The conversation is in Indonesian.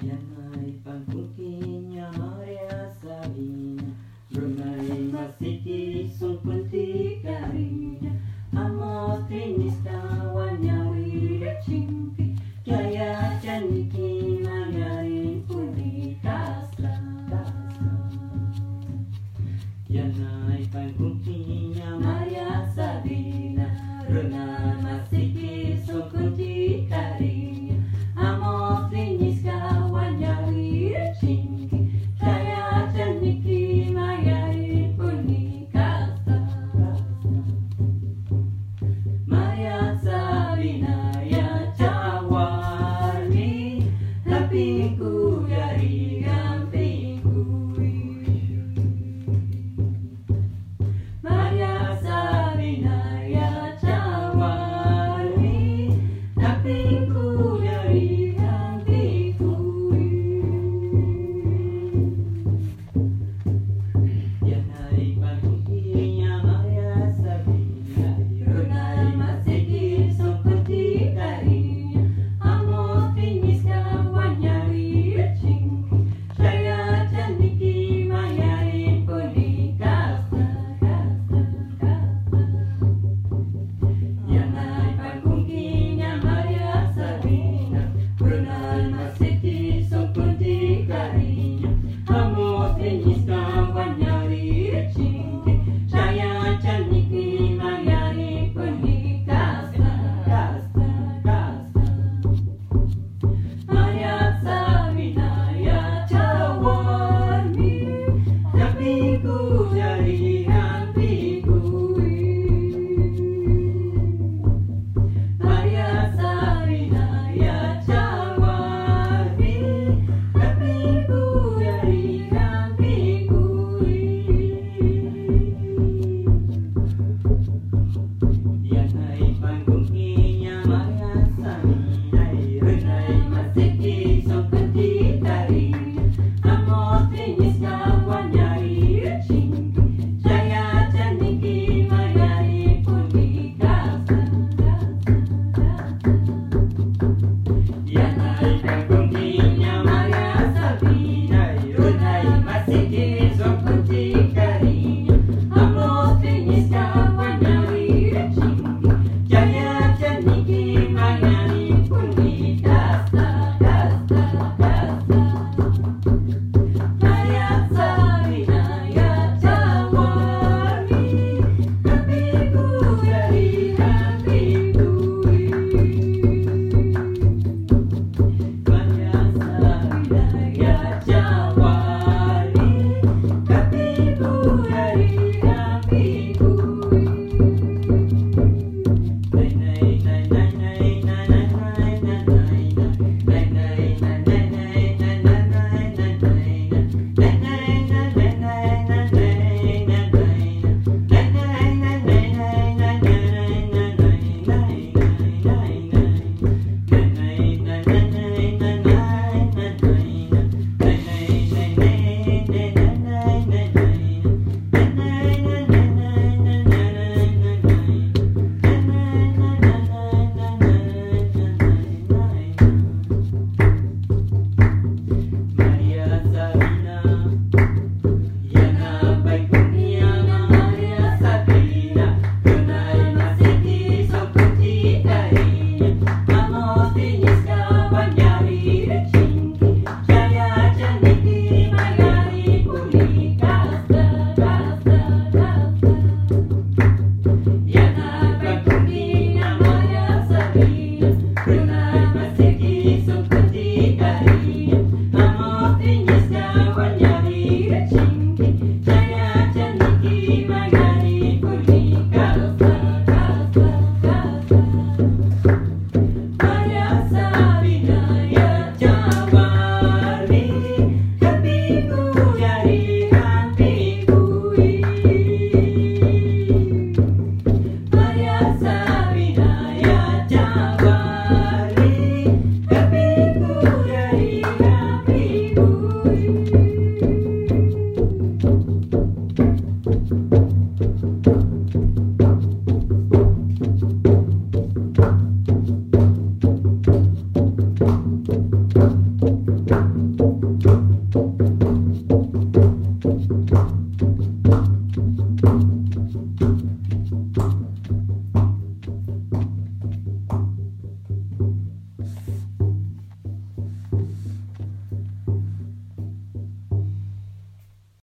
Yanai pangkukinya Maria Sabina, Brunei Masiki Sungkunti Karinya, Amos Trinis kawannya Wira Cingki, Jaya Janiki Mayarin Puni Kasra. Yanai pangkukinya Maria Sabina, Brunei Masiki Sungkunti Karinya, Amos Trinis kawannya Wira Cingki, Jaya Janiki Mayarin Puni Kasra. Maria Sabina ya cawarni, lapingku dari gampingku. Maria Sabina ya cawarni, lapingku dari gampingku. Yanai pangkukinya Maria Sabina, Brunei Masiki Sungkunti Karinya, Amos Trinis kawannya Wira Cingki, Jaya Janiki Mayarin Puni Kasra. Yanai pangkukinya Maria Sabina, Brunei Masiki Sungkunti Karinya, Amos Trinis kawannya Wira Cingki, Jaya Janiki Mayarin Puni Kasra. Maria Sabina ya cawarni, lapingku dari gampingku. Maria Sabina ya cawarni, lapingku dari gampingku. Yanai pangkukinya Maria Sabina, Brunei Masiki Sungkunti Karinya, Amos Trinis kawannya Wira Cingki, Jaya Janiki Mayarin Puni Kasra. Yanai pangkukinya Maria Sabina, Brunei Masiki Sungkunti Karinya, Amos Trinis kawannya Wira Cingki, Jaya Janiki Mayarin Puni